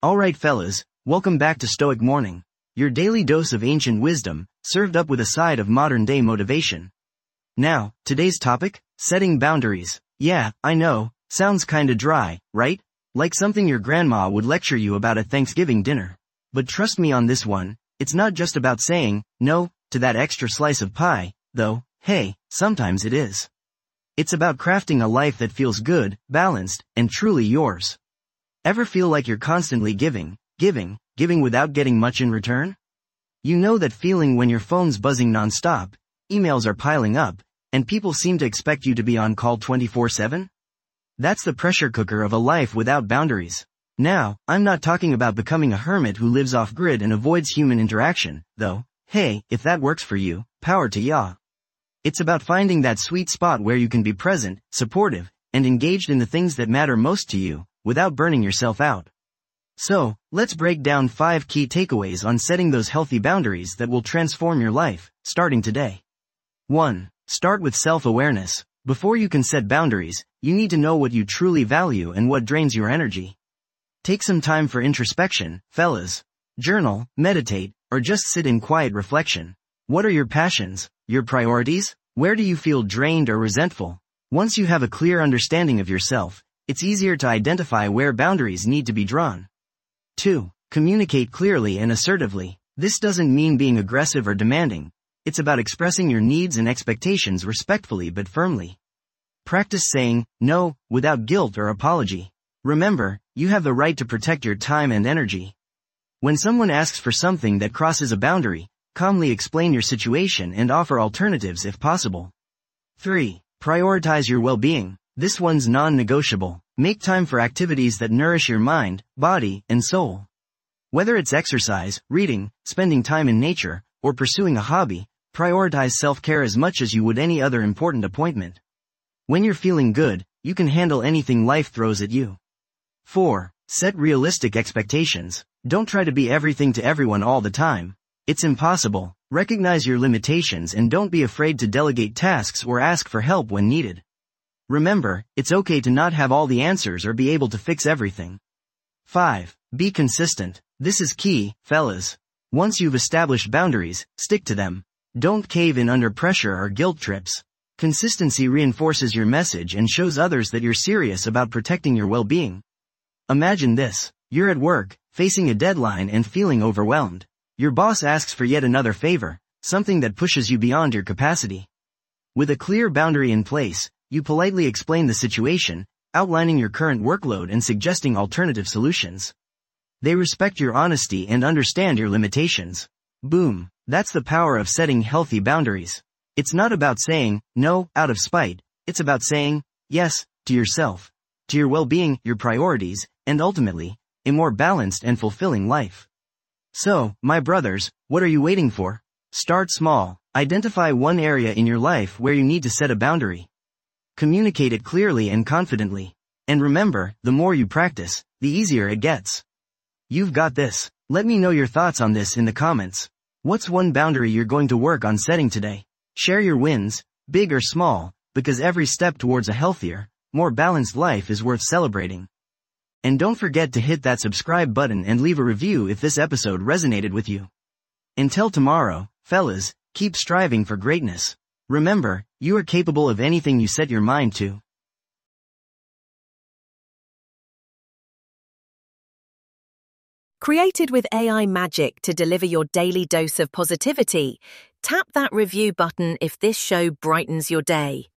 Alright fellas, welcome back to Stoic Morning, your daily dose of ancient wisdom, served up with a side of modern-day motivation. Now, today's topic? Setting boundaries. Yeah, I know, sounds kinda dry, right? Like something your grandma would lecture you about at Thanksgiving dinner. But trust me on this one, it's not just about saying no to that extra slice of pie, though, hey, sometimes it is. It's about crafting a life that feels good, balanced, and truly yours. Ever feel like you're constantly giving without getting much in return? You know that feeling when your phone's buzzing non-stop, emails are piling up, and people seem to expect you to be on call 24/7? That's the pressure cooker of a life without boundaries. Now, I'm not talking about becoming a hermit who lives off-grid and avoids human interaction, though, hey, if that works for you, power to ya. It's about finding that sweet spot where you can be present, supportive, and engaged in the things that matter most to you, without burning yourself out. So, let's break down 5 key takeaways on setting those healthy boundaries that will transform your life, starting today. 1. Start with self-awareness. Before you can set boundaries, you need to know what you truly value and what drains your energy. Take some time for introspection, fellas. Journal, meditate, or just sit in quiet reflection. What are your passions, your priorities? Where do you feel drained or resentful? Once you have a clear understanding of yourself, it's easier to identify where boundaries need to be drawn. 2. Communicate clearly and assertively. This doesn't mean being aggressive or demanding. It's about expressing your needs and expectations respectfully but firmly. Practice saying no without guilt or apology. Remember, you have the right to protect your time and energy. When someone asks for something that crosses a boundary, calmly explain your situation and offer alternatives if possible. 3. Prioritize your well-being. This one's non-negotiable. Make time for activities that nourish your mind, body, and soul. Whether it's exercise, reading, spending time in nature, or pursuing a hobby, prioritize self-care as much as you would any other important appointment. When you're feeling good, you can handle anything life throws at you. 4. Set realistic expectations. Don't try to be everything to everyone all the time. It's impossible. Recognize your limitations and don't be afraid to delegate tasks or ask for help when needed. Remember, it's okay to not have all the answers or be able to fix everything. 5. Be consistent. This is key, fellas. Once you've established boundaries, stick to them. Don't cave in under pressure or guilt trips. Consistency reinforces your message and shows others that you're serious about protecting your well-being. Imagine this. You're at work, facing a deadline and feeling overwhelmed. Your boss asks for yet another favor, something that pushes you beyond your capacity. With a clear boundary in place, you politely explain the situation, outlining your current workload and suggesting alternative solutions. They respect your honesty and understand your limitations. Boom. That's the power of setting healthy boundaries. It's not about saying no out of spite, it's about saying yes to yourself, to your well-being, your priorities, and ultimately, a more balanced and fulfilling life. So, my brothers, what are you waiting for? Start small. Identify one area in your life where you need to set a boundary. Communicate it clearly and confidently. And remember, the more you practice, the easier it gets. You've got this. Let me know your thoughts on this in the comments. What's one boundary you're going to work on setting today? Share your wins, big or small, because every step towards a healthier, more balanced life is worth celebrating. And don't forget to hit that subscribe button and leave a review if this episode resonated with you. Until tomorrow, fellas, keep striving for greatness. Remember, you are capable of anything you set your mind to. Created with AI magic to deliver your daily dose of positivity, tap that review button if this show brightens your day.